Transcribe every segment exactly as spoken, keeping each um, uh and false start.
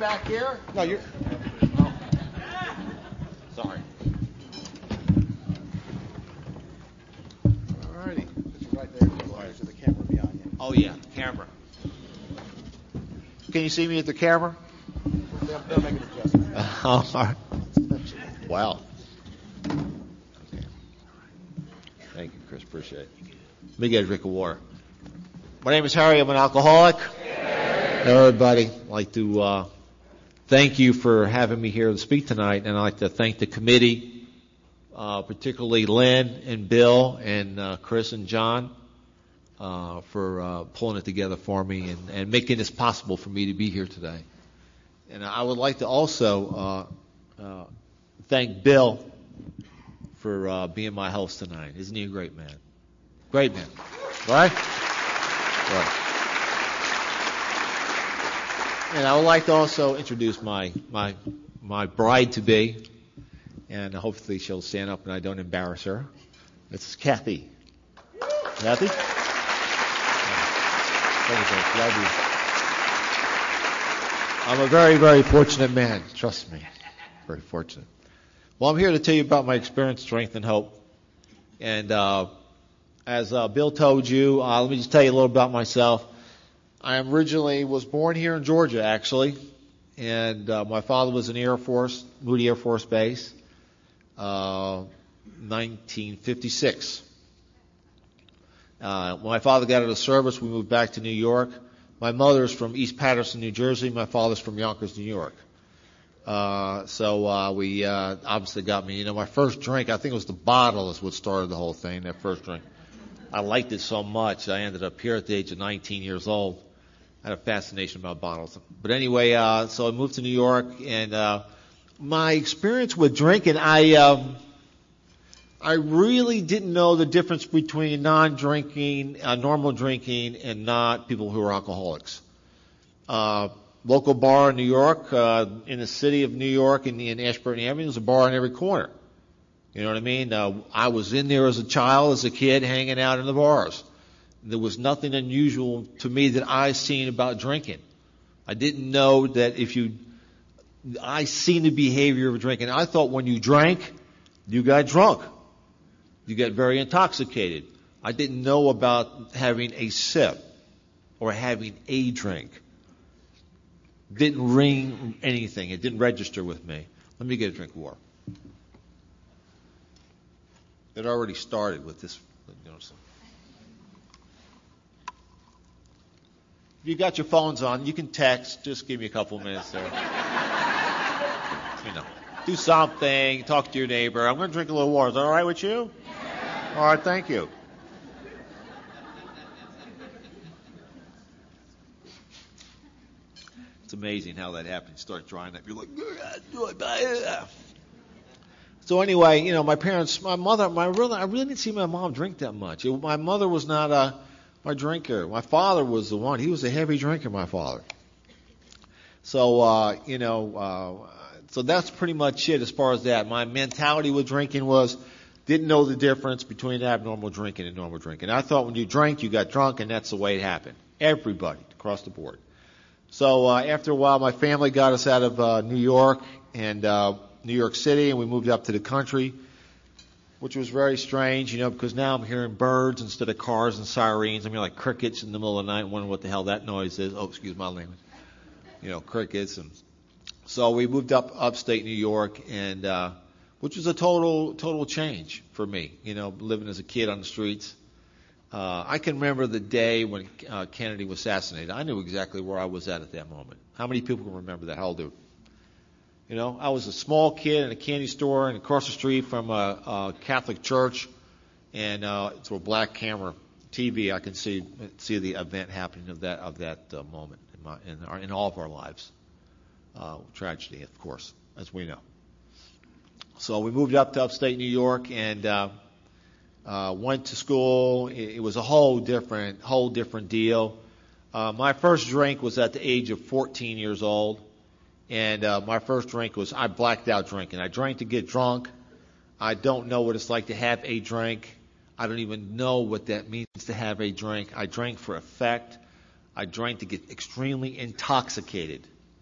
back here? No, you're. Oh. Sorry. All righty. Right there. So the camera will be on you. Oh, yeah, the camera. Can you see me at the camera? They'll, they'll make an adjustment. Uh, oh, all right. Wow. Okay. Thank you, Chris. Appreciate it. Let me get a drink of water. My name is Harry. I'm an alcoholic. Everybody, I'd like to uh, thank you for having me here to speak tonight, and I'd like to thank the committee, uh, particularly Lynn and Bill and uh, Chris and John, uh, for uh, pulling it together for me and, and making this possible for me to be here today. And I would like to also uh, uh, thank Bill for uh, being my host tonight. Isn't he a great man? Great man, right? Right. And I would like to also introduce my my my bride to be, and hopefully she'll stand up and I don't embarrass her. This is Kathy. Kathy. Thank you, thank you. Love you. I'm a very, very fortunate man. Trust me. Very fortunate. Well, I'm here to tell you about my experience, strength, and hope. And uh, as uh, Bill told you, uh, let me just tell you a little about myself. I originally was born here in Georgia, actually. And uh, my father was in the Air Force, Moody Air Force Base, uh, nineteen fifty-six. Uh, when my father got out of service, we moved back to New York. My mother's from East Patterson, New Jersey. My father's from Yonkers, New York. Uh, so, uh, we, uh, obviously got me, you know, my first drink, I think it was the bottle is what started the whole thing, that first drink. I liked it so much, I ended up here at the age of nineteen years old. I had a fascination about bottles. But anyway, uh, so I moved to New York, and, uh, my experience with drinking, I, um, I really didn't know the difference between non-drinking, uh, normal drinking, and not people who are alcoholics. Uh, local bar in New York, uh, in the city of New York, in, in Ashburn Avenue, there's a bar on every corner. You know what I mean? Uh, I was in there as a child, as a kid, hanging out in the bars. There was nothing unusual to me that I seen about drinking. I didn't know that if you, I seen the behavior of drinking. I thought when you drank, you got drunk. You got very intoxicated. I didn't know about having a sip or having a drink. Didn't ring anything. It didn't register with me. Let me get a drink of water. It already started with this. You know, so. If you got your phones on, you can text. Just give me a couple minutes there. You know, do something. Talk to your neighbor. I'm going to drink a little water. Is that all right with you? All right, thank you. It's amazing how that happens. You start drying up. You're like, so anyway, you know, my parents, my mother, my really, I really didn't see my mom drink that much. It, my mother was not a, my drinker. My father was the one. He was a heavy drinker, my father. So, uh, you know, uh, so that's pretty much it as far as that. My mentality with drinking was, didn't know the difference between abnormal drinking and normal drinking. I thought when you drank, you got drunk, and that's the way it happened. Everybody, across the board. So uh, after a while, my family got us out of uh, New York and uh, New York City, and we moved up to the country, which was very strange, you know, because now I'm hearing birds instead of cars and sirens. I mean, like crickets in the middle of the night, wondering what the hell that noise is. Oh, excuse my language. You know, crickets. And so we moved up upstate New York, and uh, which was a total total change for me, you know, living as a kid on the streets. Uh, I can remember the day when uh, Kennedy was assassinated. I knew exactly where I was at at that moment. How many people can remember that? I'll do. You know, I was a small kid in a candy store and across the street from a, a Catholic church, and uh, through a black camera T V, I can see see the event happening of that of that uh, moment in, my, in, our, in all of our lives. Uh, tragedy, of course, as we know. So we moved up to upstate New York and uh, uh, went to school. It, it was a whole different, whole different deal. Uh, my first drink was at the age of fourteen years old, and uh, my first drink was I blacked out drinking. I drank to get drunk. I don't know what it's like to have a drink. I don't even know what that means to have a drink. I drank for effect. I drank to get extremely intoxicated.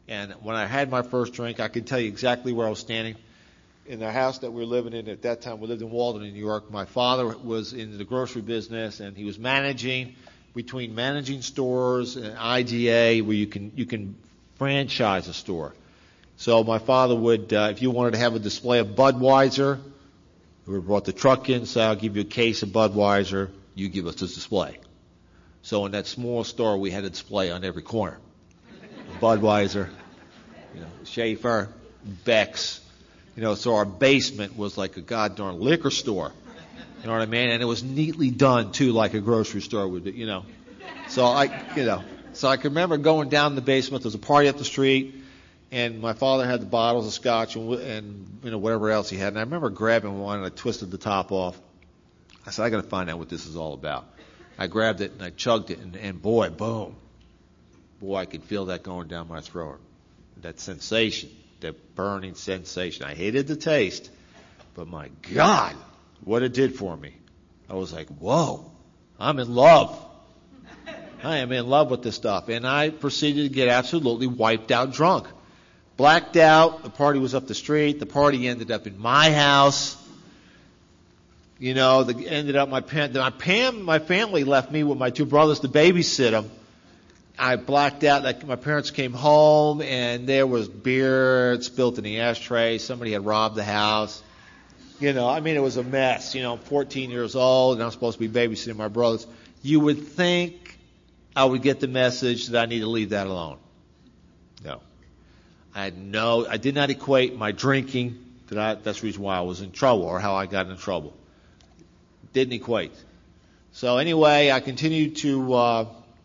And when I had my first drink, I can tell you exactly where I was standing. In the house that we were living in at that time, we lived in Walden, New York. My father was in the grocery business, and he was managing between managing stores and I G A, where you can you can franchise a store. So my father would, uh, if you wanted to have a display of Budweiser, we brought the truck in, so I'll give you a case of Budweiser, you give us this display. So in that small store, we had a display on every corner. Budweiser, you know, Schaefer, Beck's, you know, so our basement was like a goddamn liquor store. You know what I mean? And it was neatly done too, like a grocery store would be, you know. So I, you know, so I can remember going down in the basement. There was a party up the street, and my father had the bottles of scotch and, and you know whatever else he had. And I remember grabbing one and I twisted the top off. I said, I got to find out what this is all about. I grabbed it and I chugged it, and, and boy, boom, boy, I could feel that going down my throat. That sensation, that burning sensation. I hated the taste, but my God, what it did for me. I was like, whoa, I'm in love. I am in love with this stuff. And I proceeded to get absolutely wiped out drunk. Blacked out. The party was up the street. The party ended up in my house. You know, the, ended up my, my, Pam, my family left me with my two brothers to babysit them. I blacked out. Like, my parents came home, and there was beer spilled in the ashtray. Somebody had robbed the house. You know, I mean, it was a mess. You know, I'm fourteen years old, and I'm supposed to be babysitting my brothers. You would think I would get the message that I need to leave that alone. No. I had no, I did not equate my drinking to that. That's the reason why I was in trouble, or how I got in trouble. Didn't equate. So anyway, I continued to uh,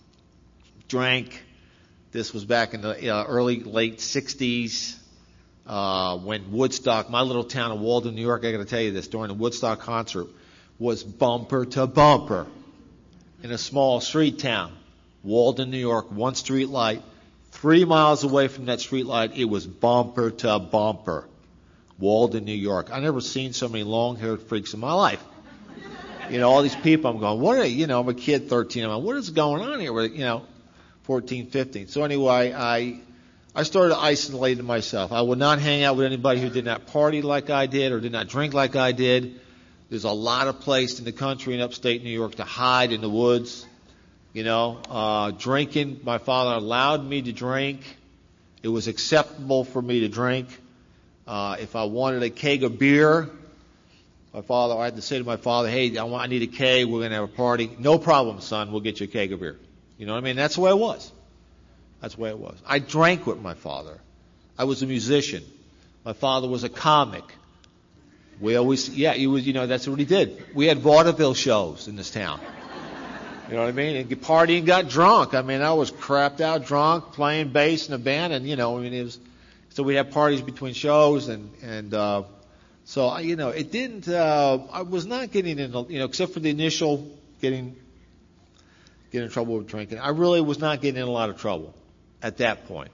drink. This was back in the uh, early, late sixties. Uh, when Woodstock, my little town of Walden, New York, I got to tell you this, during the Woodstock concert, was bumper to bumper in a small street town. Walden, New York, one street light. Three miles away from that street light, it was bumper to bumper. Walden, New York. I never seen so many long-haired freaks in my life. You know, all these people, I'm going, what are, you know, I'm a kid, thirteen, I'm like, what is going on here? You know, fourteen, fifteen. So anyway, I, I started isolating myself. I would not hang out with anybody who did not party like I did or did not drink like I did. There's a lot of place in the country in upstate New York to hide in the woods. You know, uh, drinking, my father allowed me to drink. It was acceptable for me to drink. Uh, if I wanted a keg of beer, my father, I had to say to my father, hey, I, want, I need a keg, we're going to have a party. No problem, son, we'll get you a keg of beer. You know what I mean? That's the way it was. That's the way it was. I drank with my father. I was a musician. My father was a comic. We always, yeah, he was, you know, that's what he did. We had vaudeville shows in this town. You know what I mean? And get party and got drunk. I mean, I was crapped out drunk, playing bass in a band, and you know, I mean, it was. So we had parties between shows, and and uh, so I, you know, it didn't. Uh, I was not getting in, you know, except for the initial getting getting in trouble with drinking. I really was not getting in a lot of trouble at that point.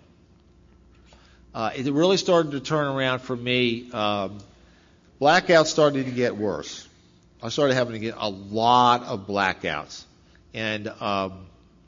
Uh, it really started to turn around for me. Um, blackouts started to get worse. I started having to get a lot of blackouts. And um,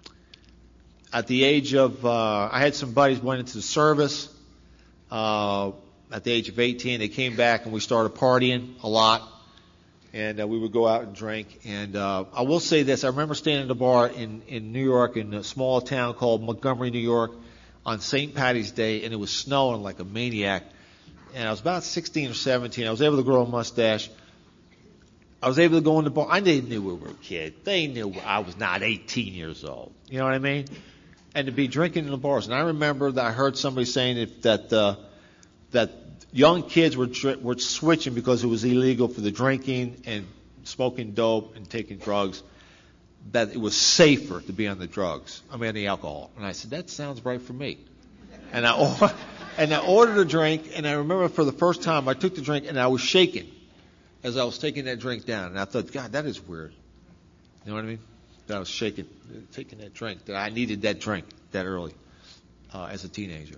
at the age of, uh, I had some buddies went into the service. Uh, at the age of eighteen, they came back and we started partying a lot. And uh, we would go out and drink. And uh, I will say this: I remember staying at a bar in in New York, in a small town called Montgomery, New York, on Saint Patty's Day, and it was snowing like a maniac. And I was about sixteen or seventeen. I was able to grow a mustache. I was able to go in the bar. I didn't knew we were a kid. They knew I was not eighteen years old. You know what I mean? And to be drinking in the bars. And I remember that I heard somebody saying that that, uh, that young kids were were switching because it was illegal for the drinking and smoking dope and taking drugs. That it was safer to be on the drugs. I mean, on the alcohol. And I said, that sounds right for me. And I and I ordered a drink. And I remember for the first time I took the drink and I was shaking as I was taking that drink down. And I thought, God, that is weird. You know what I mean? That I was shaking, taking that drink, that I needed that drink that early uh, as a teenager.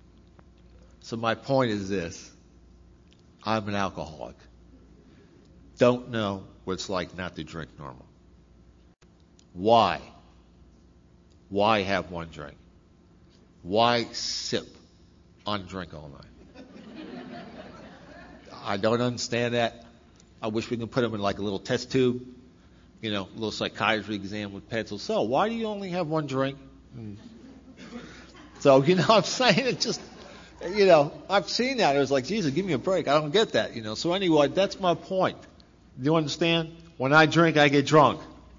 So my point is this. I'm an alcoholic. Don't know what it's like not to drink normal. Why? Why have one drink? Why sip on drink all night. I don't understand that. I wish we could put them in like a little test tube, you know, a little psychiatry exam with pencils. So why do you only have one drink? Mm. So, you know what I'm saying? It just, you know, I've seen that. It was like, Jesus, give me a break. I don't get that, you know. So anyway, that's my point. Do you understand? When I drink, I get drunk.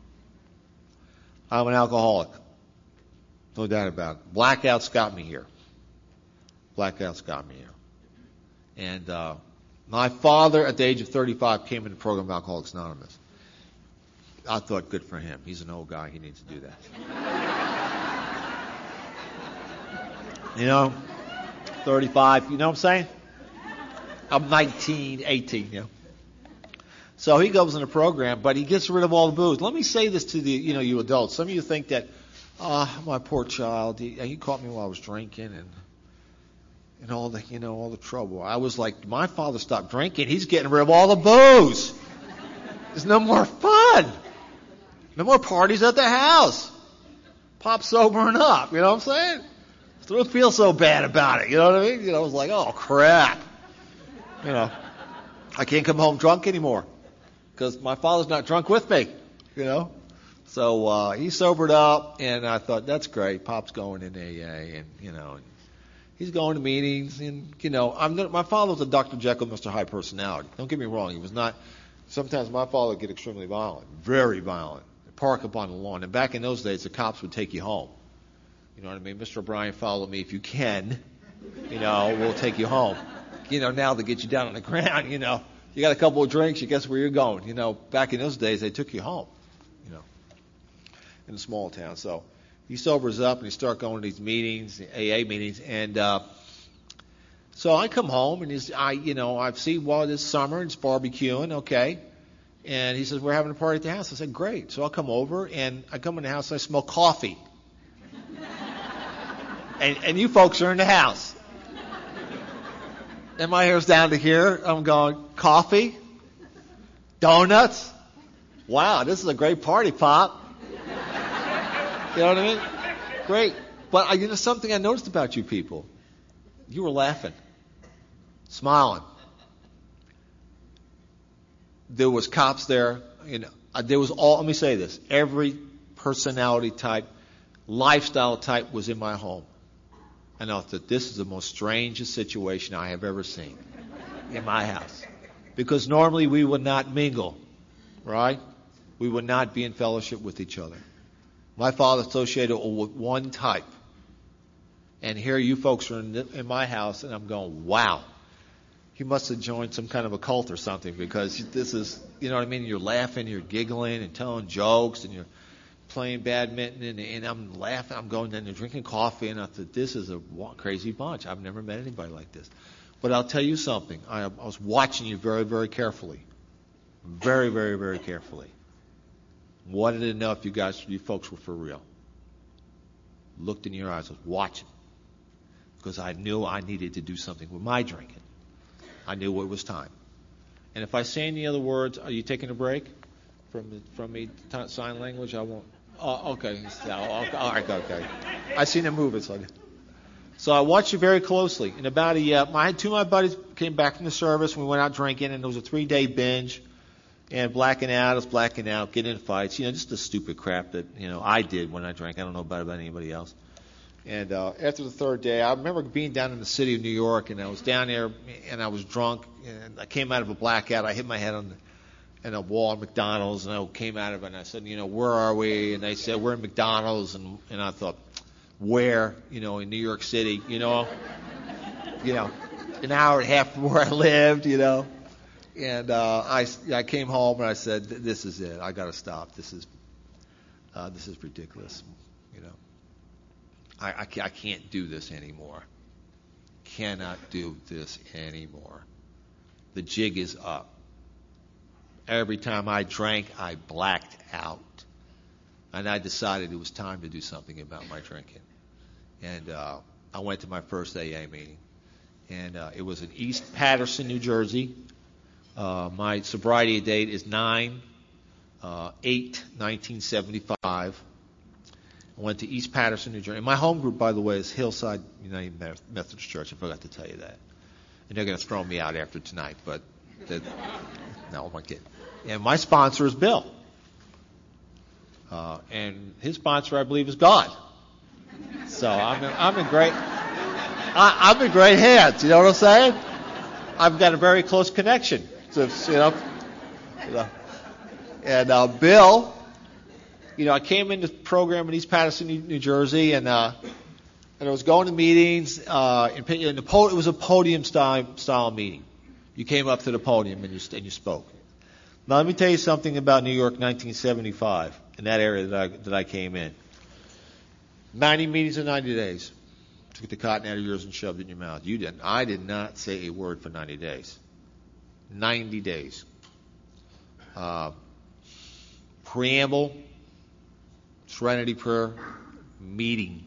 I'm an alcoholic. No doubt about it. Blackouts got me here. Blackouts got me here. And uh, my father, at the age of thirty-five, came into the program of Alcoholics Anonymous. I thought, good for him. He's an old guy. He needs to do that. You know, thirty-five, you know what I'm saying? I'm nineteen, eighteen, you know. So he goes in the program, but he gets rid of all the booze. Let me say this to the, you know, you adults. Some of you think that, ah, oh, my poor child, he, he caught me while I was drinking and and all the, you know, all the trouble. I was like, my father stopped drinking. He's getting rid of all the booze. There's no more fun. No more parties at the house. Pop's sobering up. You know what I'm saying? So don't feel so bad about it. You know what I mean? You know, I was like, oh crap. You know, I can't come home drunk anymore because my father's not drunk with me. You know, so uh, he sobered up, and I thought that's great. Pop's going in A A, and you know, he's going to meetings, and you know, I'm not, my father was a Doctor Jekyll, Mister Hyde personality. Don't get me wrong, he was not. Sometimes my father would get extremely violent, very violent. Park up on the lawn, and back in those days, the cops would take you home. You know what I mean? Mister O'Brien, follow me if you can. You know, we'll take you home. You know, now they get you down on the ground. You know, you got a couple of drinks, you guess where you're going. You know, back in those days, they took you home. You know, in a small town. So he sobers up and he starts going to these meetings, A A meetings, and uh, so I come home and he's, I, you know, I've seen well this summer it's barbecuing, okay, and he says we're having a party at the house. I said great. So I'll come over and I come in the house and I smell coffee, and, and you folks are in the house, and my hair's down to here. I'm going coffee, donuts. Wow, this is a great party, Pop. You know what I mean? Great. But I, you know something I noticed about you people? You were laughing, smiling. There was cops there. You know, there was all. Let me say this: every personality type, lifestyle type was in my home. And I thought this is the most strangest situation I have ever seen in my house, because normally we would not mingle, right? We would not be in fellowship with each other. My father associated with one type. And here you folks are in, the, in my house, and I'm going, wow. He must have joined some kind of a cult or something, because this is, you know what I mean? You're laughing, you're giggling and telling jokes, and you're playing badminton, and, and I'm laughing. I'm going down there drinking coffee, and I thought, this is a crazy bunch. I've never met anybody like this. But I'll tell you something. I, I was watching you very, very carefully. Very, very, very carefully. Wanted to know if you guys, you folks were for real. Looked in your eyes, I was watching. Because I knew I needed to do something with my drinking. I knew it was time. And if I say any other words, are you taking a break from the, from me, t- sign language? I won't. Oh, okay. All right, okay. I seen him move it, so I did. So I watched you very closely. In about a year, uh, I had two of my buddies came back from the service. We went out drinking, and it was a three-day binge. And blacking out, I was blacking out, getting in fights. You know, just the stupid crap that, you know, I did when I drank. I don't know about, about anybody else. And uh, after the third day, I remember being down in the city of New York, and I was down there, and I was drunk, and I came out of a blackout. I hit my head on the, on a wall at McDonald's, and I came out of it, and I said, you know, where are we? And they said, we're in McDonald's, and, and I thought, where? You know, in New York City, you know, you know, an hour and a half from where I lived, you know. And uh, I, I came home, and I said, this is it. I got to stop. This is, uh, this is ridiculous, you know. I, I, I can't do this anymore. Cannot do this anymore. The jig is up. Every time I drank, I blacked out. And I decided it was time to do something about my drinking. And uh, I went to my first A A meeting. And uh, it was in East Patterson, New Jersey. Uh, my sobriety date is nine eight nineteen seventy-five. I went to East Patterson, New Jersey. And my home group, by the way, is Hillside United Methodist Church. I forgot to tell you that. And they're going to throw me out after tonight, but the, no, I'm kidding. And my sponsor is Bill. Uh, and his sponsor, I believe, is God. So I'm in, I'm in great, I, I'm in great hands. You know what I'm saying? I've got a very close connection. So, you know, you know. And uh, Bill, you know, I came into the program in East Patterson, New, New Jersey, and uh, and I was going to meetings. Uh, in, in the po- it was a podium style style meeting. You came up to the podium and you and you spoke. Now let me tell you something about New York, nineteen seventy-five, in that area that I that I came in. ninety meetings in ninety days. Took the cotton out of yours and shoved it in your mouth. You didn't. I did not say a word for ninety days. ninety days. Uh, preamble, Serenity Prayer, meeting,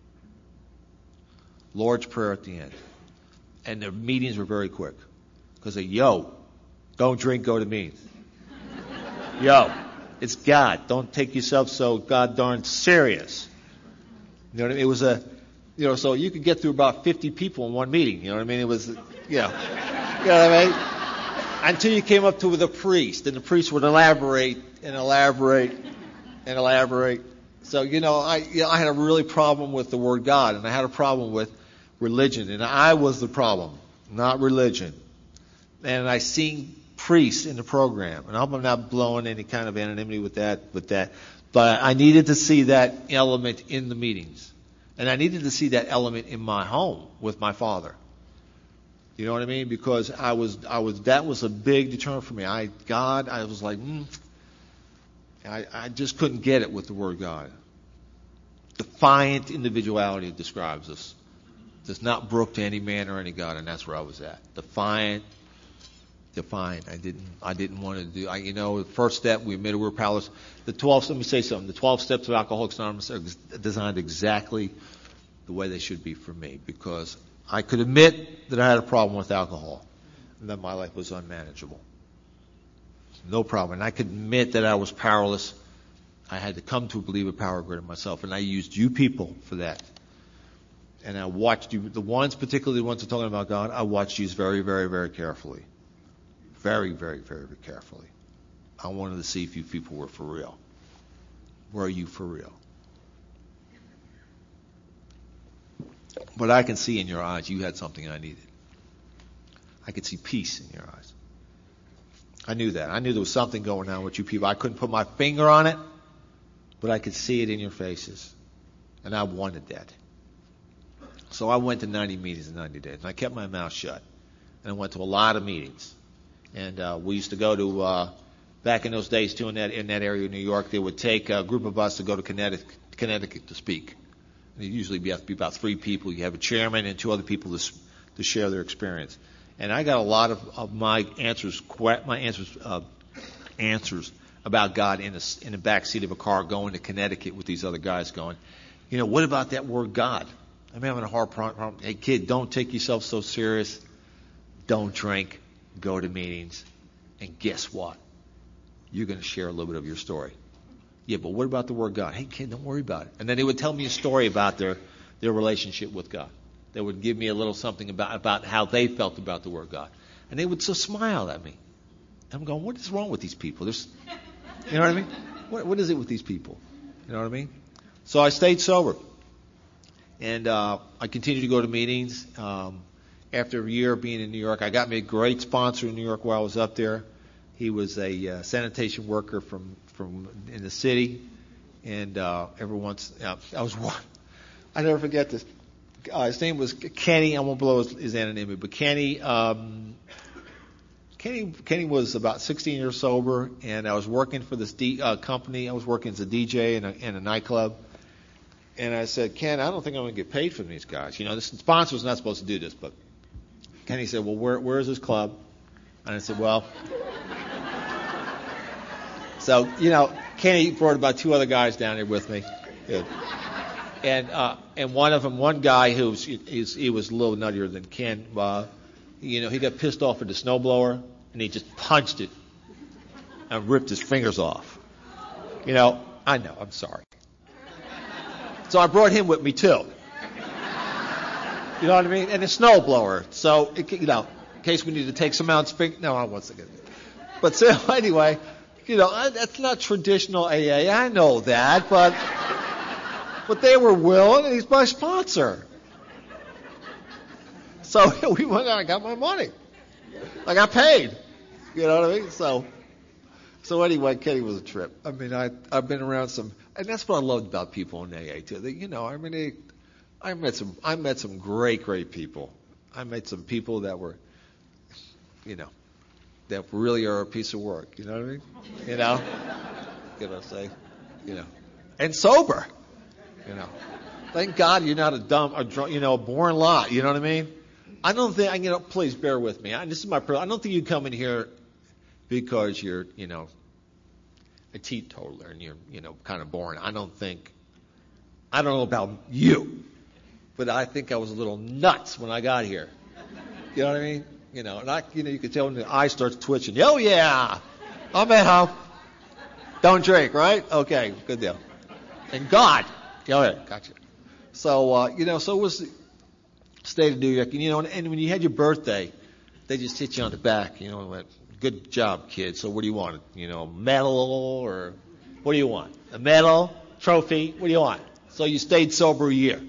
Lord's Prayer at the end. And the meetings were very quick. Because they, yo, don't drink, go to meetings. Yo, it's God. Don't take yourself so god darn serious. You know what I mean? It was a, you know, so you could get through about fifty people in one meeting. You know what I mean? It was, you know, you know what I mean? Until you came up to the priest, and the priest would elaborate and elaborate and elaborate. So, you know, I, you know, I had a really problem with the word God, and I had a problem with religion, and I was the problem, not religion. And I seen priests in the program, and I hope I'm not blowing any kind of anonymity with that, with that. But I needed to see that element in the meetings. And I needed to see that element in my home with my father. You know what I mean? Because I was, I was, that was a big deterrent for me. I, God, I was like, mm. I, I just couldn't get it with the word God. Defiant individuality describes us. Does not brook to any man or any God, and that's where I was at. Defiant, defiant. I didn't, I didn't want to do, I, you know, the first step, we admitted we were powerless. The twelve, let me say something. The twelve steps of Alcoholics Anonymous are designed exactly the way they should be for me, because I could admit that I had a problem with alcohol and that my life was unmanageable. No problem. And I could admit that I was powerless. I had to come to believe a power greater than myself. And I used you people for that. And I watched you, the ones, particularly the ones that are talking about God, I watched you very, very, very carefully. Very, very, very, very carefully. I wanted to see if you people were for real. Were you for real? But I can see in your eyes you had something I needed. I could see peace in your eyes. I knew that. I knew there was something going on with you people. I couldn't put my finger on it, but I could see it in your faces. And I wanted that. So I went to ninety meetings in ninety days. And I kept my mouth shut. And I went to a lot of meetings. And uh, we used to go to, uh, back in those days too, in that, in that area of New York, they would take a group of us to go to Connecticut, Connecticut to speak. And it'd usually be, have to be about three people. You have a chairman and two other people to, to share their experience. And I got a lot of, of my answers, my answers, uh, answers about God in the, in the back seat of a car going to Connecticut with these other guys going, you know, what about that word God? I'm having a hard problem. Hey kid, don't take yourself so serious. Don't drink. Go to meetings. And guess what? You're going to share a little bit of your story. Yeah, but what about the word God? Hey kid, don't worry about it. And then they would tell me a story about their, their relationship with God. They would give me a little something about, about how they felt about the word God. And they would just smile at me. I'm going, what is wrong with these people? There's, you know what I mean? What, what is it with these people? You know what I mean? So I stayed sober. And uh, I continued to go to meetings. Um, after a year of being in New York, I got me a great sponsor in New York while I was up there. He was a uh, sanitation worker from, from in the city. And uh, every once, uh, I was one. I never forget this. Uh, his name was Kenny. I won't blow his, his anonymity, but Kenny, um, Kenny, Kenny was about sixteen years sober, and I was working for this D, uh, company. I was working as a D J in a, in a nightclub, and I said, Ken, I don't think I'm going to get paid from these guys. You know, this sponsor was not supposed to do this, but Kenny said, well, where, where is this club? And I said, well, so you know, Kenny brought about two other guys down there with me. Good. And uh, and one of them, one guy who was, he, he was a little nuttier than Ken, uh, you know, he got pissed off at the snowblower, and he just punched it and ripped his fingers off. You know, I know, I'm sorry. So I brought him with me too. You know what I mean? And a snowblower. So, it, you know, in case we need to take some out. Spring. No, I wasn't going to. But so anyway, you know, I, that's not traditional A A. I know that, but but they were willing, and he's my sponsor. So we went out and got my money. I got paid. You know what I mean? So, so anyway, Kenny was a trip. I mean, I I've been around some, and that's what I loved about people in A A too. They, you know, I mean, they, I met some, I met some great, great people. I met some people that were, you know, that really are a piece of work. You know what I mean? You know, you know, say, you know, and sober. You know, thank God you're not a dumb, a drunk, you know, a boring lot. You know what I mean? I don't think, you know, please bear with me. I, this is my, I don't think you come in here because you're, you know, a teetotaler and you're, you know, kind of boring. I don't think, I don't know about you, but I think I was a little nuts when I got here. You know what I mean? You know, and I, you know, you could tell when the eye starts twitching. Oh yeah, I'm at home. Don't drink, right? Okay, good deal. And God, go ahead, gotcha. So, uh, you know, so it was state of New York, and you know, and, and when you had your birthday, they just hit you on the back, you know, and went, "Good job, kid. So what do you want? You know, medal or what do you want? A medal, trophy? What do you want?" So you stayed sober a year.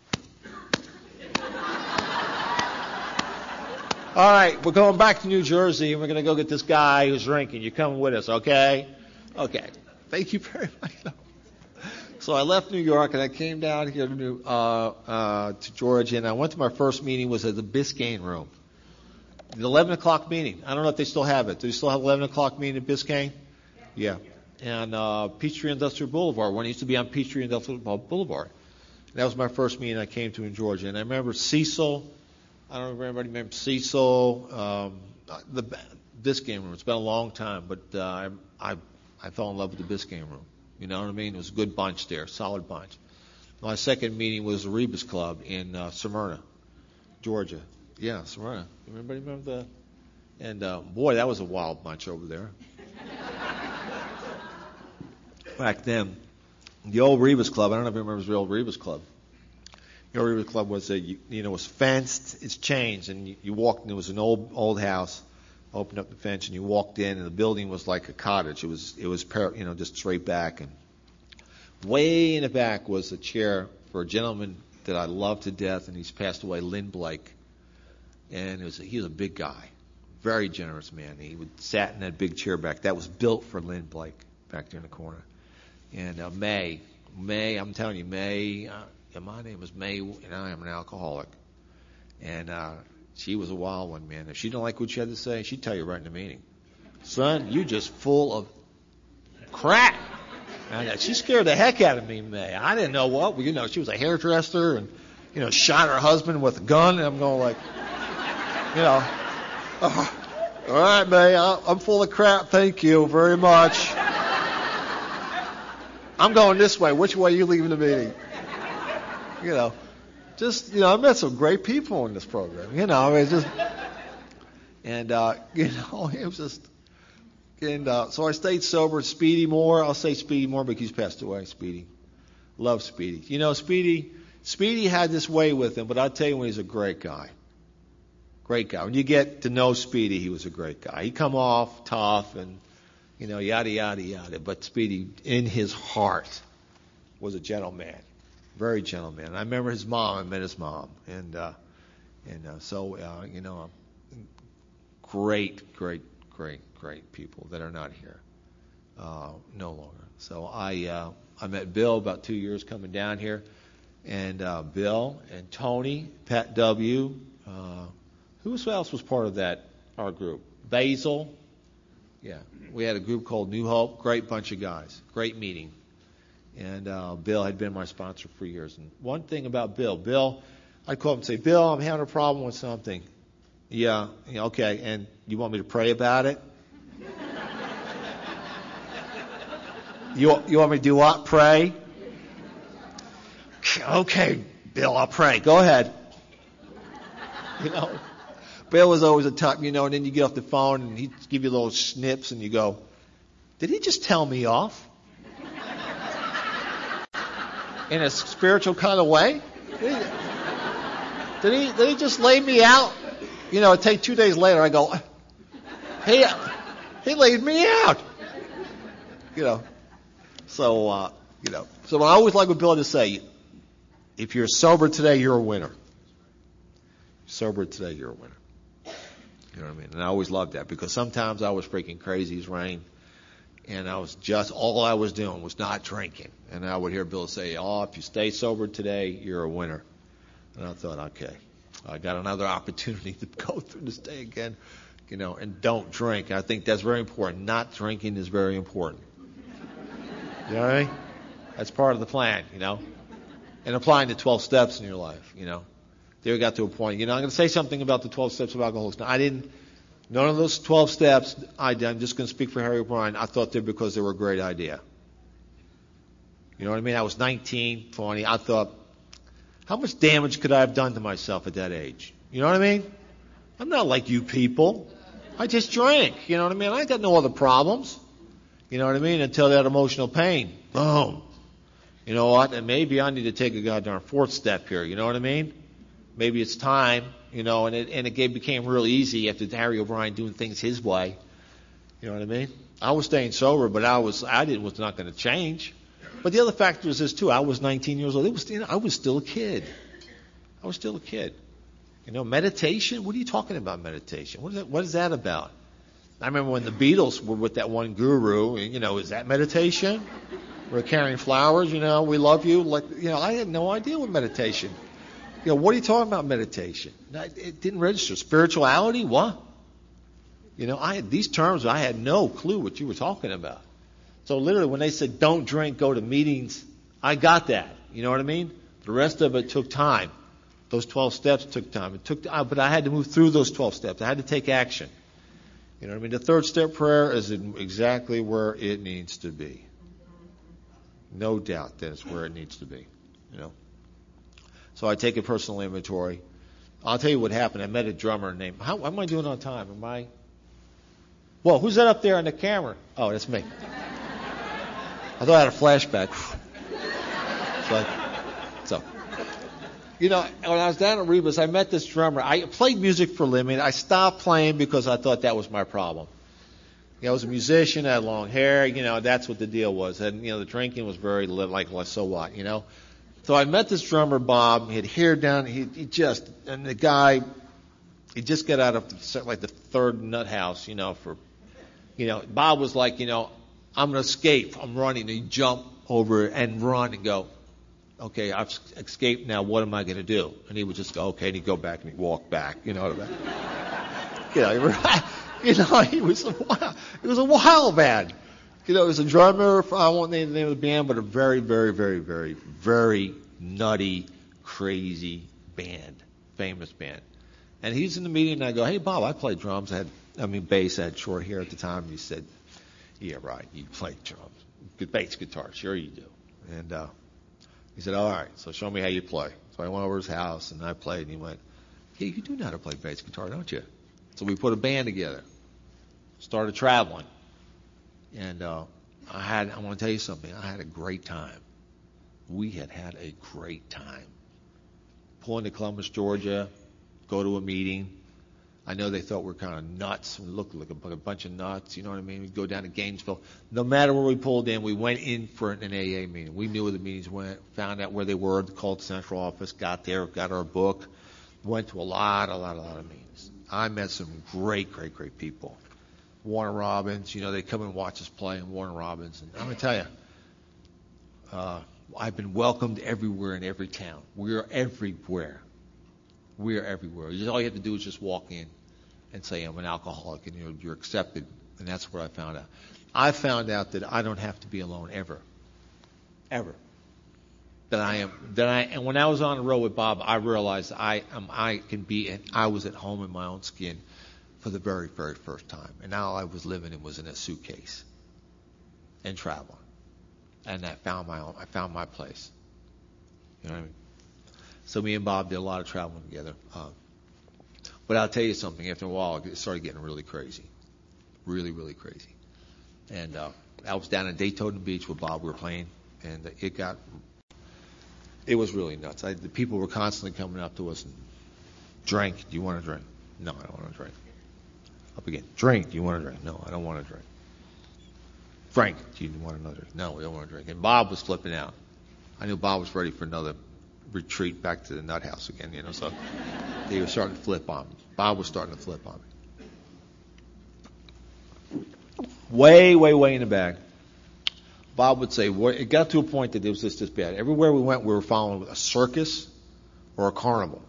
All right, we're going back to New Jersey, and we're going to go get this guy who's drinking. You're coming with us, okay? Okay. Thank you very much. So I left New York, and I came down here to New, uh, uh, to Georgia, and I went to my first meeting was at the Biscayne Room. The eleven o'clock meeting. I don't know if they still have it. Do they still have eleven o'clock meeting at Biscayne? Yeah. And uh, Peachtree Industrial Boulevard, when it used to be on Peachtree Industrial Boulevard. That was my first meeting I came to in Georgia. And I remember Cecil. I don't remember anybody remember Cecil. Um, the Biscayne Room. It's been a long time, but uh, I, I I fell in love with the Biscayne Room. You know what I mean? It was a good bunch there, solid bunch. My second meeting was the Rebus Club in uh, Smyrna, Georgia. Yeah, Smyrna. Everybody remember that? And uh, boy, that was a wild bunch over there. Back then, the old Rebus Club. I don't know if you remember the old Rebus Club. The old Rebus Club was a you, you know was fenced. It's changed, and you, you walked. And it was an old old house. Opened up the fence, and you walked in, and the building was like a cottage. It was it was you know just straight back, and way in the back was a chair for a gentleman that I loved to death, and he's passed away, Lynn Blake. And it was he was a big guy, very generous man. He would sat in that big chair back. That was built for Lynn Blake back there in the corner. And uh, May, May, I'm telling you, May. Uh, yeah, my name is May, and I am an alcoholic. And uh, she was a wild one, man. If she didn't like what you had to say, she'd tell you right in the meeting, "Son, you just full of crap." And she scared the heck out of me, May. I didn't know what. Well, you know, she was a hairdresser and, you know, shot her husband with a gun. And I'm going like, you know, oh, all right, May, I'm full of crap. Thank you very much. I'm going this way. Which way are you leaving the meeting? You know, just, you know, I met some great people in this program. You know, I mean, just, and, uh, you know, it was just, and uh, so I stayed sober. Speedy Moore, I'll say Speedy Moore because he's passed away. Speedy, love Speedy. You know, Speedy, Speedy had this way with him, but I'll tell you when he's a great guy. Great guy. When you get to know Speedy, he was a great guy. He come off tough and, you know, yada yada yada. But Speedy, in his heart, was a gentleman, very gentleman. I remember his mom. I met his mom, and uh, and uh, so uh, you know, great, great. Great, great people that are not here uh, no longer. So I uh, I met Bill about two years coming down here, and uh, Bill and Tony, Pat W. Uh, who else was part of that our group? Basil, yeah. We had a group called New Hope. Great bunch of guys. Great meeting. And uh, Bill had been my sponsor for years. And one thing about Bill, Bill, I'd call him and say, "Bill, I'm having a problem with something." Yeah, yeah, okay, and you want me to pray about it? you, you want me to do what? Pray? Okay, Bill, I'll pray. Go ahead. You know, Bill was always a type, you know, and then you get off the phone and he'd give you little snips and you go, "Did he just tell me off?" in a spiritual kind of way? Did he, did he, did he just lay me out? You know, it take two days later, I go, he, he laid me out. You know, so, uh, you know, so I always like what Bill to say, if you're sober today, you're a winner. Sober today, you're a winner. You know what I mean? And I always loved that because sometimes I was freaking crazy as rain. And I was just, all I was doing was not drinking. And I would hear Bill say, oh, if you stay sober today, you're a winner. And I thought, okay, I got another opportunity to go through this day again, you know, and don't drink. I think that's very important. Not drinking is very important. You know what I mean? That's part of the plan, you know. And applying the twelve steps in your life, you know. They got to a point, you know, I'm going to say something about the twelve steps of alcoholics. Now, I didn't, none of those twelve steps, I, I'm just going to speak for Harry O'Brien. I thought they were because they were a great idea. You know what I mean? I was nineteen, twenty. I thought, how much damage could I have done to myself at that age? You know what I mean? I'm not like you people. I just drank. You know what I mean? I got no other problems. You know what I mean? Until that emotional pain. Boom. You know what? And maybe I need to take a goddamn fourth step here. You know what I mean? Maybe it's time, you know, and it, and it became real easy after Harry O'Brien doing things his way. You know what I mean? I was staying sober, but I was, I didn't, was not going to change. But the other factor is this too. I was nineteen years old. It was, you know, I was still a kid. I was still a kid. You know, meditation? What are you talking about meditation? What is that, what is that about? I remember when the Beatles were with that one guru, you know, is that meditation? We're carrying flowers, you know, we love you. Like, you know, I had no idea what meditation. You know, what are you talking about meditation? It didn't register. Spirituality? What? You know, I had these terms, I had no clue what you were talking about. So literally when they said don't drink, go to meetings, I got that. You know what I mean? The rest of it took time. Those twelve steps took time. It took, but I had to move through those twelve steps. I had to take action. You know what I mean? The third step prayer is exactly where it needs to be. No doubt that it's where it needs to be. You know. So I take a personal inventory. I'll tell you what happened. I met a drummer named, how, how am I doing on time? Am I? Whoa, who's that up there on the camera? Oh, that's me. I thought I had a flashback. So, so, you know, when I was down at Rebus, I met this drummer. I played music for a living. I stopped playing because I thought that was my problem. You know, I was a musician, I had long hair, you know, that's what the deal was. And, you know, the drinking was very, like, so what, you know? So I met this drummer, Bob. He had hair down. He, he just, and the guy, he just got out of the, like the third nut house, you know, for, you know, Bob was like, you know, I'm going to escape. I'm running. And he'd jump over and run and go, okay, I've escaped now. What am I going to do? And he would just go, okay. And he'd go back and he'd walk back, you know. you know, you know, he was a wild, he was a wild man. You know, he was a drummer, I won't name the name of the band, but a very, very, very, very, very nutty, crazy band, famous band. And he's in the meeting, and I go, hey, Bob, I play drums. I had, I mean, bass. I had short hair at the time. And he said, yeah, right, you play drums. Good bass guitar, sure you do. And uh, he said, all right, so show me how you play. So I went over to his house, and I played, and he went, yeah, you do know how to play bass guitar, don't you? So we put a band together, started traveling. And uh, I had, I want to tell you something, I had a great time. We had had a great time. Pull into Columbus, Georgia, go to a meeting. I know they thought we were kind of nuts. We looked like a, a bunch of nuts, you know what I mean? We'd go down to Gainesville. No matter where we pulled in, we went in for an A A meeting. We knew where the meetings went, found out where they were, called the central office, got there, got our book, went to a lot, a lot, a lot of meetings. I met some great, great, great people. Warner Robbins, you know, they come and watch us play in Warner Robbins. And I'm going to tell you, uh, I've been welcomed everywhere in every town. We are everywhere. We are everywhere. Just, all you have to do is just walk in and say, I'm an alcoholic, and you're, you're accepted. And that's what I found out. I found out that I don't have to be alone ever. Ever. That I am, that I, and when I was on the road with Bob, I realized I am, I can be, and I was at home in my own skin for the very, very first time. And all I was living in was in a suitcase and traveling. And I found my own, I found my place. You know what I mean? So me and Bob did a lot of traveling together. Uh, but I'll tell you something, after a while, it started getting really crazy. Really, really crazy. And uh, I was down in Daytona Beach with Bob. We were playing, and it got, It was really nuts. I, the people were constantly coming up to us and, drink, do you want to drink? No, I don't want to drink. Up again, drink, do you want to drink? No, I don't want to drink. Frank, do you want another drink? No, we don't want to drink. And Bob was flipping out. I knew Bob was ready for another retreat back to the nut house again, you know, so he was starting to flip on me. Bob was starting to flip on me. Way, way, way in the back, Bob would say, it got to a point that it was just this bad. Everywhere we went, we were following a circus or a carnival.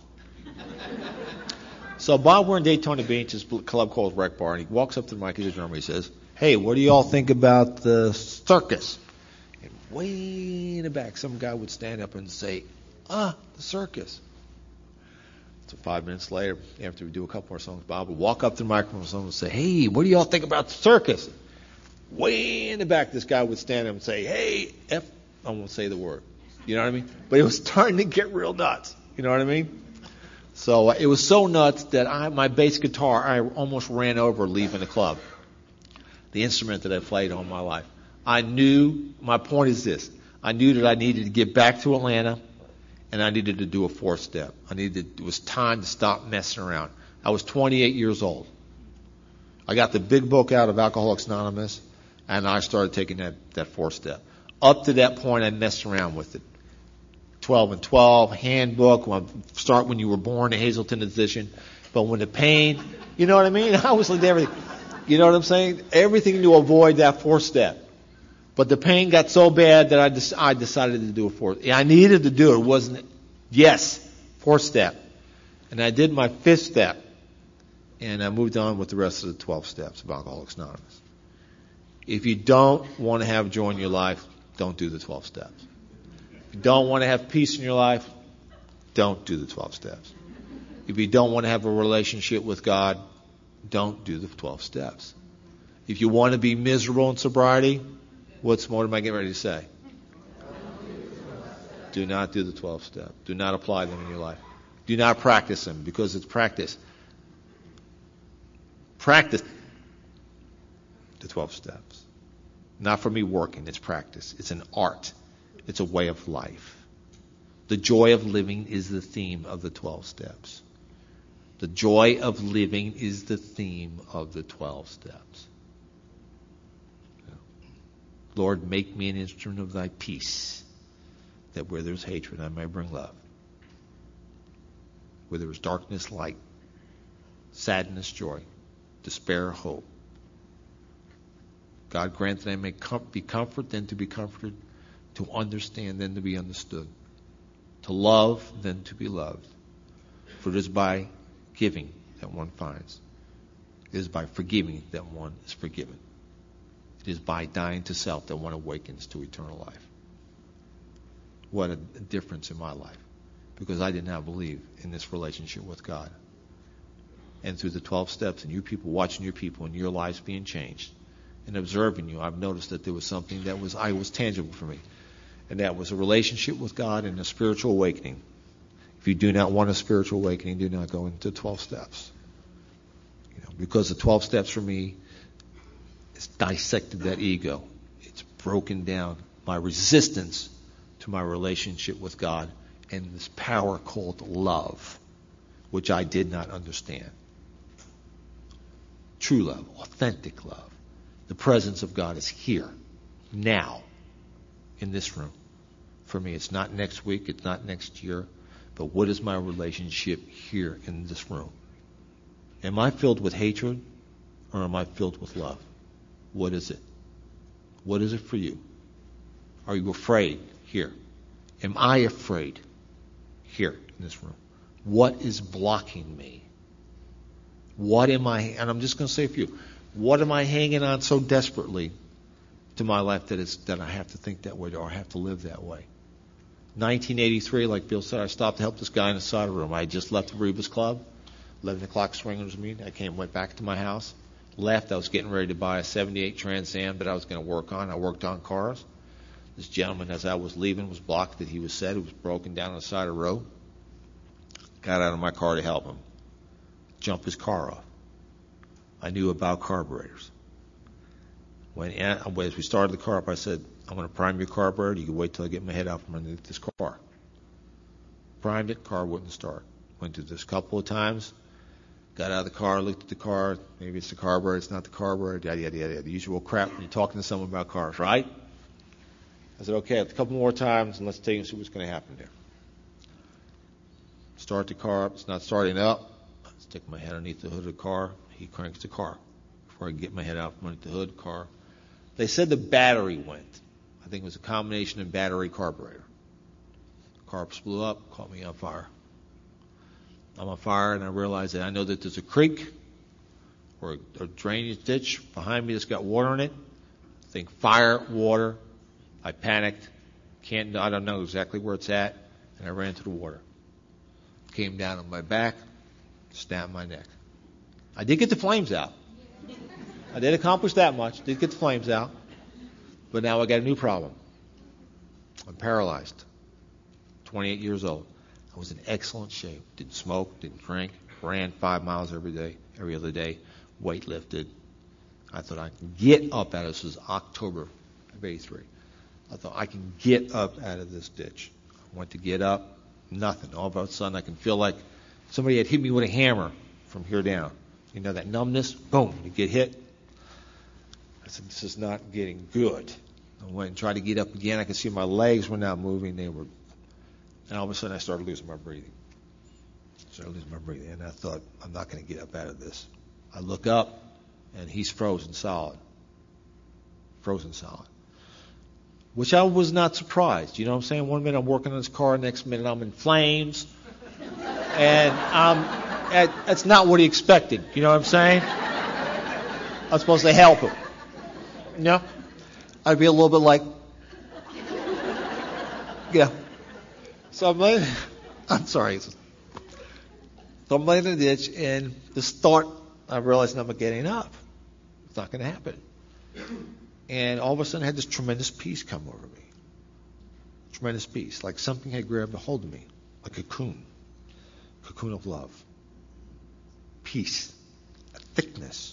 So Bob, we're in Daytona Beach, this club called Rec Bar, and he walks up to the mic, he's a drummer, he says, hey, what do you all think about the circus? And way in the back, some guy would stand up and say, ah, the circus. So five minutes later, after we do a couple more songs, Bob would walk up to the microphone and say, hey, what do you all think about the circus? Way in the back, this guy would stand up and say, hey, F, I won't say the word. You know what I mean? But it was starting to get real nuts. You know what I mean? So uh, it was so nuts that I, my bass guitar, I almost ran over leaving the club. The instrument that I played all my life. I knew, my point is this, I knew that I needed to get back to Atlanta and I needed to do a fourth step. I needed, it was time to stop messing around. I was twenty-eight years old. I got the big book out of Alcoholics Anonymous and I started taking that, that fourth step. Up to that point, I messed around with it. twelve and twelve, handbook, start when you were born, the Hazleton edition. But when the pain, you know what I mean? I was like everything. You know what I'm saying? Everything to avoid that fourth step. But the pain got so bad that I, des- I decided to do a fourth. I needed to do it. It wasn't, yes, fourth step. And I did my fifth step. And I moved on with the rest of the twelve steps of Alcoholics Anonymous. If you don't want to have joy in your life, don't do the twelve steps. If you don't want to have peace in your life, don't do the twelve steps. If you don't want to have a relationship with God, don't do the twelve steps. If you want to be miserable in sobriety, what's more am I getting ready to say? Do not do the twelve steps. Do not apply them in your life. Do not practice them because it's practice. Practice the twelve steps. Not for me working, it's practice. It's an art. It's a way of life. The joy of living is the theme of the twelve steps. The joy of living is the theme of the twelve steps. Lord, make me an instrument of thy peace, that where there's hatred, I may bring love. Where there is darkness, light, sadness, joy, despair, hope. God grant that I may com- be comforted, then to be comforted, to understand, then to be understood, to love, then to be loved. For it is by giving that one finds. It is by forgiving that one is forgiven. It is by dying to self that one awakens to eternal life. What a difference in my life, because I did not believe in this relationship with God. And through the twelve steps and you people watching your people and your lives being changed and observing you, I've noticed that there was something that was I was tangible for me. And that was a relationship with God and a spiritual awakening. If you do not want a spiritual awakening, do not go into twelve steps. You know, because the twelve steps for me, it's dissected that ego. It's broken down my resistance to my relationship with God and this power called love, which I did not understand. True love, authentic love. The presence of God is here, now, in this room. For me, it's not next week, it's not next year, but what is my relationship here in this room? Am I filled with hatred or am I filled with love? What is it? What is it for you? Are you afraid here? Am I afraid here in this room? What is blocking me? What am I, and I'm just going to say for you, what am I hanging on so desperately to my life that is that I have to think that way or I have to live that way? nineteen eighty-three, like Bill said, I stopped to help this guy in the side room. I had just left the Rebus Club, eleven o'clock swingers meeting. I came, went back to my house, left. I was getting ready to buy a seventy-eight Trans Am that I was going to work on. I worked on cars. This gentleman, as I was leaving, was blocked that he was said. It was broken down on the side of the road. Got out of my car to help him. Jump his car off. I knew about carburetors. When, as we started the car up, I said, I'm going to prime your carburetor. You can wait till I get my head out from underneath this car. primed it, car wouldn't start. Went through this a couple of times. Got out of the car, looked at the car. Maybe it's the carburetor, it's not the carburetor, yada, yada, yada. The usual crap when you're talking to someone about cars, right? I said, okay, a couple more times, and let's take and see what's going to happen there. Start the car up. It's not starting up. I stick my head underneath the hood of the car. He cranks the car. Before I get my head out from underneath the hood of the car. They said the battery went. I think it was a combination of battery carburetor. The car blew up, caught me on fire. I'm on fire, and I realized that I know that there's a creek or a, a drainage ditch behind me that's got water in it. I think fire, water. I panicked. Can't, I don't know exactly where it's at, and I ran to the water. Came down on my back, snapped my neck. I did get the flames out. I did accomplish that much. Did get the flames out. But now I got a new problem. I'm paralyzed. twenty-eight years old. I was in excellent shape. Didn't smoke, didn't drink, ran five miles every day, every other day, weight lifted. I thought I could get up out of this. This was October of eighty-three. I thought I can get up out of this ditch. I went to get up, nothing. All of a sudden I can feel like somebody had hit me with a hammer from here down. You know, that numbness, boom, you get hit. I said, this is not getting good. I went and tried to get up again. I could see my legs were not moving. They were, and all of a sudden I started losing my breathing. I started losing my breathing, and I thought, I'm not going to get up out of this. I look up, and he's frozen solid. Frozen solid. Which I was not surprised. You know what I'm saying? One minute I'm working on this car, next minute I'm in flames. And um, that's not what he expected. You know what I'm saying? I was supposed to help him. You know? I'd be a little bit like, yeah. So I'm laying, I'm sorry. So I'm laying in the ditch, and the start, I realized I'm not getting up. It's not going to happen. And all of a sudden I had this tremendous peace come over me. Tremendous peace. Like something had grabbed a hold of me. A cocoon. Cocoon of love. Peace. A thickness.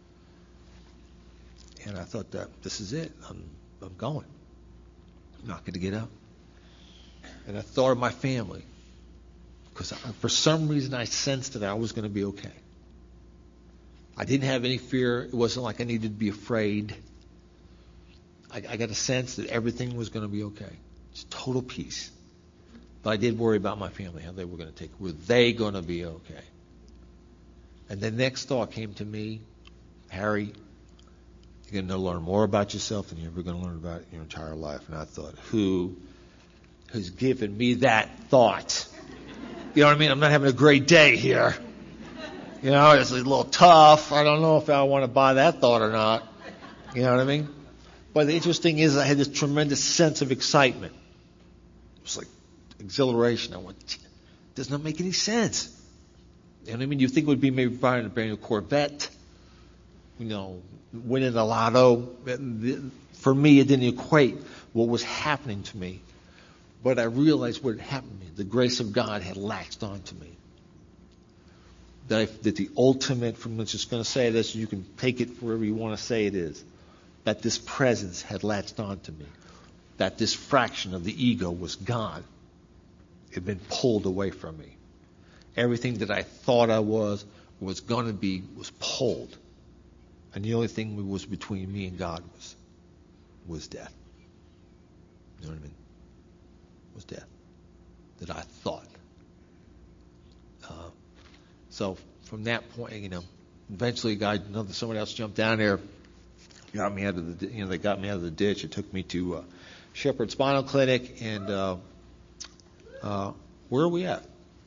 And I thought that this is it. I'm, I'm going. I'm not going to get up. And I thought of my family. Because I, for some reason I sensed that I was going to be okay. I didn't have any fear. It wasn't like I needed to be afraid. I, I got a sense that everything was going to be okay. It's total peace. But I did worry about my family, how they were going to take it. Were they going to be okay? And the next thought came to me, Harry, you're going to learn more about yourself than you're ever going to learn about your entire life. And I thought, who has given me that thought? You know what I mean? I'm not having a great day here. You know, it's a little tough. I don't know if I want to buy that thought or not. You know what I mean? But the interesting thing is I had this tremendous sense of excitement. It was like exhilaration. I went, it does not make any sense. You know what I mean? You think it would be maybe buying a brand new Corvette, you know, winning the lotto. For me, it didn't equate what was happening to me. But I realized what had happened to me. The grace of God had latched onto me. That, I, that the ultimate, from I'm just going to say this, you can take it wherever you want to say it is, that this presence had latched onto me. That this fraction of the ego was gone. It had been pulled away from me. Everything that I thought I was, was going to be, was pulled. And the only thing that was between me and God was, was death. You know what I mean? Was death. That I thought. Uh, so from that point, you know, eventually, God, another somebody else jumped down there, got me out of the, you know, they got me out of the ditch. It took me to uh, Shepherd Spinal Clinic, and uh, uh, where are we at?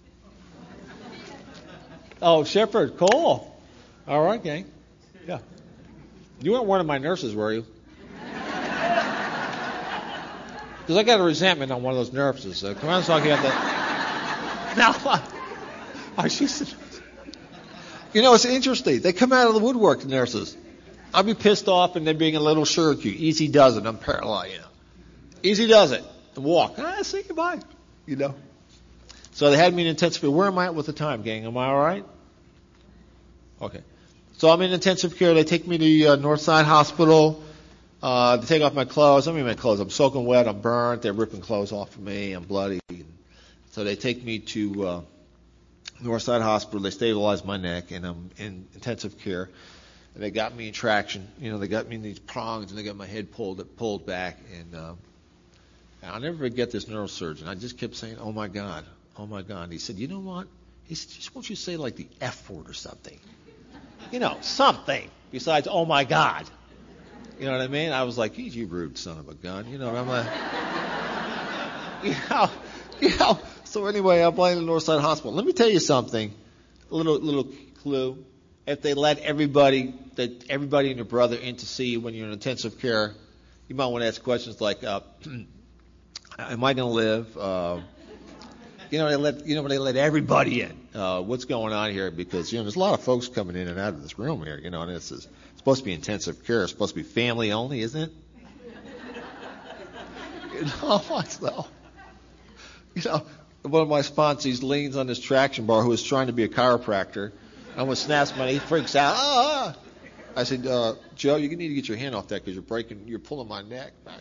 Oh, Shepherd, cool. All right, gang. Yeah. You weren't one of my nurses, were you? Because I got a resentment on one of those nurses. Uh, come on, talking about that. Now, oh, she's. You know, it's interesting. They come out of the woodwork, the nurses. I'll be pissed off and they're being a little sure you. Easy does it. I'm paralyzed, you know. Easy does it. And walk. Ah, say goodbye. You know. So they had me in intensive care. Where am I at with the time, gang? Am I all right? Okay. So I'm in intensive care. They take me to uh, Northside Hospital. Uh, they take off my clothes. I mean, my clothes. I'm soaking wet. I'm burnt. They're ripping clothes off of me. I'm bloody. So they take me to uh, Northside Hospital. They stabilize my neck, and I'm in intensive care. And they got me in traction. You know, they got me in these prongs, and they got my head pulled pulled back. And, uh, and I'll never forget this neurosurgeon. I just kept saying, "Oh my God, oh my God." And he said, "You know what?" He said, "Just won't you say like the F word or something? You know, something besides, oh my God." You know what I mean? I was like, "Geez, you rude son of a gun." You know, and I'm like, you know, you know. So anyway, I'm playing in Northside Hospital. Let me tell you something, a little little clue. If they let everybody, that everybody and your brother in to see you when you're in intensive care, you might want to ask questions like, uh, "Am I going to live?" Uh, you know, they let you know they let everybody in. Uh, what's going on here? Because you know, there's a lot of folks coming in and out of this room here. You know, and this is supposed to be intensive care. It's supposed to be family only, isn't it? You know, so, you know, one of my sponsors leans on this traction bar who is trying to be a chiropractor. I almost snaps my knee, he freaks out. Ah! I said, uh, "Joe, you need to get your hand off that because you're breaking, you're pulling my neck back."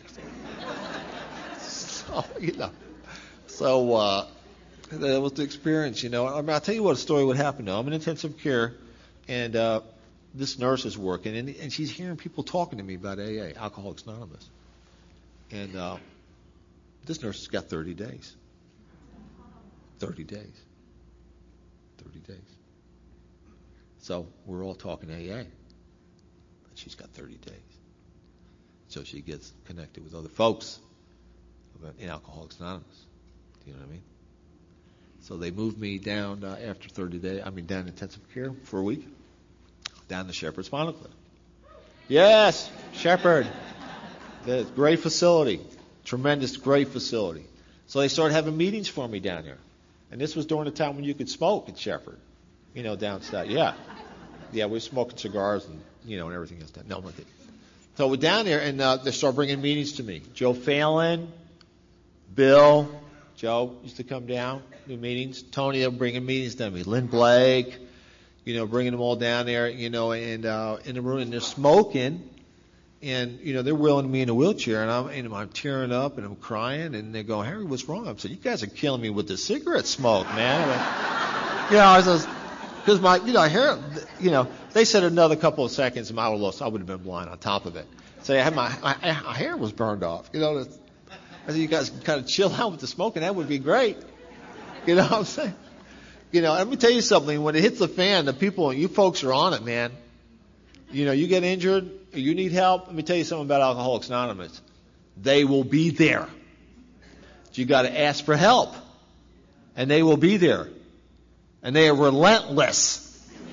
So, you know, so uh, that was the experience. You know, I mean, I'll tell you what a story would happen. Now, I'm in intensive care, and uh, this nurse is working, and, and she's hearing people talking to me about A A, Alcoholics Anonymous, and uh, this nurse has got thirty days. thirty days. thirty days. So we're all talking A A. But she's got thirty days. So she gets connected with other folks in Alcoholics Anonymous. Do you know what I mean? So they moved me down uh, after thirty days. I mean, down in intensive care for a week. Down to Shepherd Spinal Clinic. Yes, Shepherd. The great facility. Tremendous, great facility. So they started having meetings for me down there. And this was during the time when you could smoke at Shepherd. You know, down south. Yeah. Yeah, we were smoking cigars and, you know, and everything else. No, nothing. So we're down there, and uh, they started bringing meetings to me. Joe Phelan, Bill, Joe used to come down, do meetings. Tony, they were bringing meetings to me. Lynn Blake, you know, bringing them all down there, you know, and uh, in the room, and they're smoking. And, you know, they're wheeling me in a wheelchair, and I'm, and I'm tearing up, and I'm crying, and they go, "Harry, what's wrong?" I'm saying, "You guys are killing me with the cigarette smoke, man." Like, you know, I was just, because my, you know, hair, you know, they said another couple of seconds, and I would have lost, I would have been blind on top of it. So I had my, my, my hair was burned off. You know, I said, "You guys can kind of chill out with the smoking. That would be great." You know what I'm saying? You know, let me tell you something. When it hits the fan, the people, you folks are on it, man. You know, you get injured, you need help. Let me tell you something about Alcoholics Anonymous. They will be there. You got to ask for help, and they will be there, and they are relentless.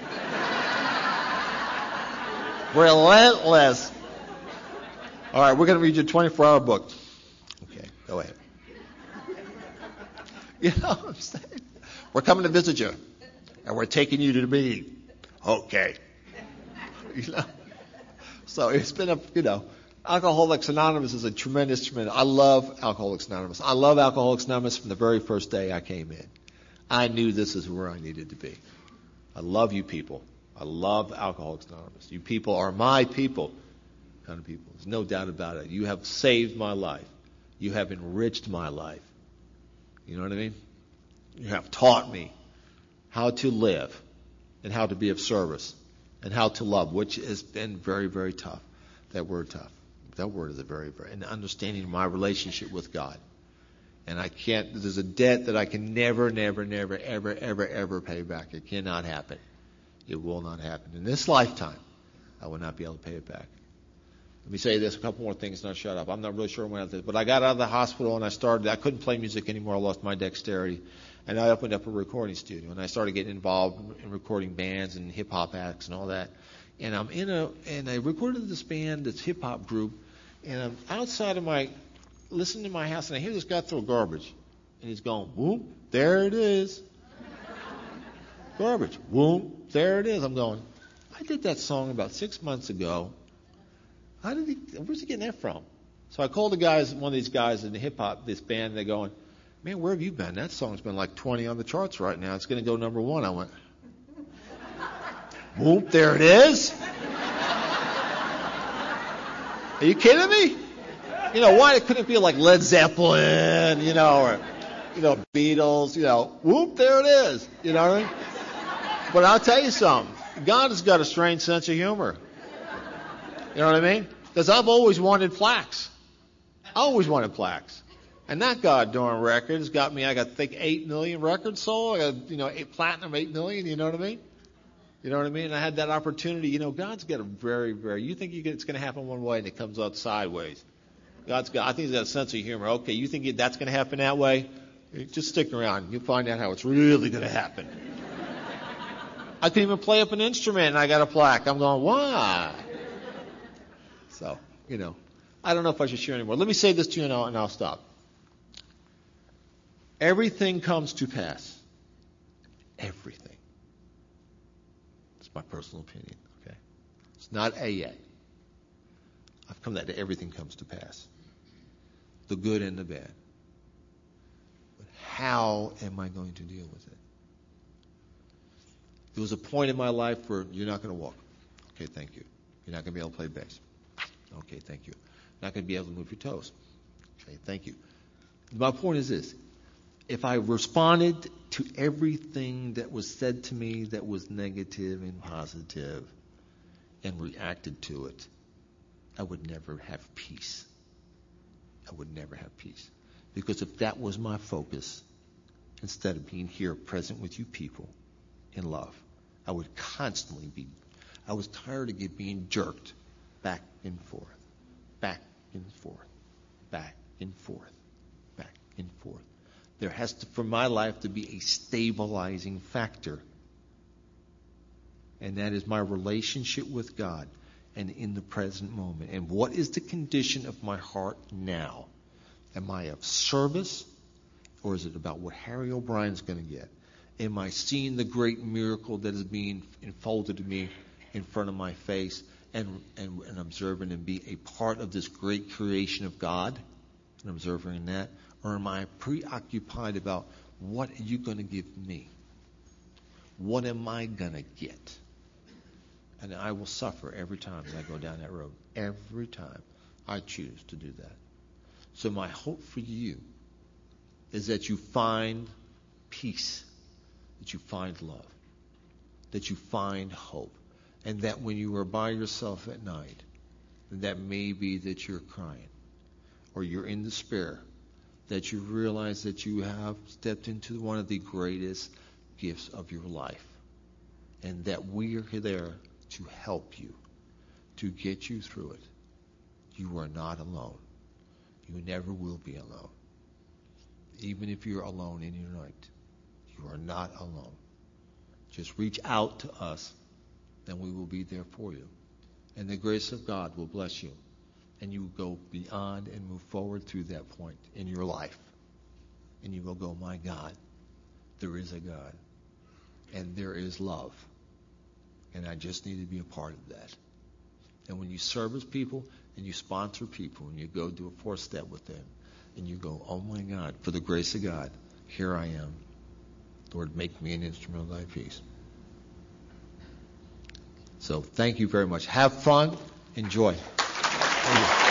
Relentless. All right, we're going to read your twenty-four hour book. Okay, go ahead. You know what I'm saying? We're coming to visit you, and we're taking you to the meeting. Okay. You know? So it's been a, you know, Alcoholics Anonymous is a tremendous, tremendous. I love Alcoholics Anonymous. I love Alcoholics Anonymous from the very first day I came in. I knew this is where I needed to be. I love you people. I love Alcoholics Anonymous. You people are my people, kind of people. There's no doubt about it. You have saved my life. You have enriched my life. You know what I mean? You have taught me how to live and how to be of service and how to love, which has been very, very tough. That word tough. That word is a very, very, and understanding my relationship with God. And I can't, there's a debt that I can never, never, never, ever, ever, ever pay back. It cannot happen. It will not happen. In this lifetime, I will not be able to pay it back. Let me say this, a couple more things, and I'll shut up. I'm not really sure when I did this, but I got out of the hospital and I started, I couldn't play music anymore. I lost my dexterity. And I opened up a recording studio, and I started getting involved in recording bands and hip-hop acts and all that. And I'm in a, and I recorded this band, this hip-hop group, and I'm outside of my, listening to my house, and I hear this guy throw garbage. And he's going, whoop, there it is. Garbage, whoop, there it is. I'm going, I did that song about six months ago. How did he, where's he getting that from? So I called the guys, one of these guys in the hip-hop, this band, and they're going, man, where have you been? That song's been like twenty on the charts right now. It's going to go number one. I went, whoop, there it is. Are you kidding me? You know, why it couldn't be like Led Zeppelin, you know, or you know, Beatles, you know, whoop, there it is. You know what I mean? But I'll tell you something. God has got a strange sense of humor. You know what I mean? Because I've always wanted plaques. I always wanted plaques. And that goddamn record's got me, I got, I think, eight million records sold. I got, you know, eight, platinum, eight million, you know what I mean? You know what I mean? And I had that opportunity. You know, God's got a very, very, you think you get, it's going to happen one way and it comes out sideways. God's got, I think he's got a sense of humor. Okay, you think that's going to happen that way? Just stick around. You'll find out how it's really going to happen. I couldn't even play up an instrument and I got a plaque. I'm going, why? So, you know, I don't know if I should share anymore. Let me say this to you and I'll, and I'll stop. Everything comes to pass. Everything. It's my personal opinion, okay? It's not A A. I've come to that everything comes to pass. The good and the bad. But how am I going to deal with it? There was a point in my life where you're not going to walk. Okay, thank you. You're not going to be able to play bass. Okay, thank you. Not going to be able to move your toes. Okay, thank you. My point is this. If I responded to everything that was said to me that was negative and positive and reacted to it, I would never have peace. I would never have peace. Because if that was my focus, instead of being here present with you people in love, I would constantly be, I was tired of being jerked back and forth, back and forth, back and forth, back and forth. There has to, for my life, to be a stabilizing factor. And that is my relationship with God and in the present moment. And what is the condition of my heart now? Am I of service? Or is it about what Harry O'Brien's going to get? Am I seeing the great miracle that is being unfolded to me in front of my face and, and, and observing and be a part of this great creation of God and observing that? Or am I preoccupied about what are you going to give me? What am I going to get? And I will suffer every time that I go down that road. Every time I choose to do that. So my hope for you is that you find peace, that you find love, that you find hope, and that when you are by yourself at night, that may be that you're crying or you're in despair, that you realize that you have stepped into one of the greatest gifts of your life, and that we are there to help you, to get you through it. You are not alone. You never will be alone. Even if you're alone in your night, you are not alone. Just reach out to us, and we will be there for you. And the grace of God will bless you. And you will go beyond and move forward through that point in your life. And you will go, my God, there is a God. And there is love. And I just need to be a part of that. And when you service people and you sponsor people and you go do a fourth step with them and you go, oh my God, for the grace of God, here I am. Lord, make me an instrument of thy peace. So thank you very much. Have fun. Enjoy. Thank you.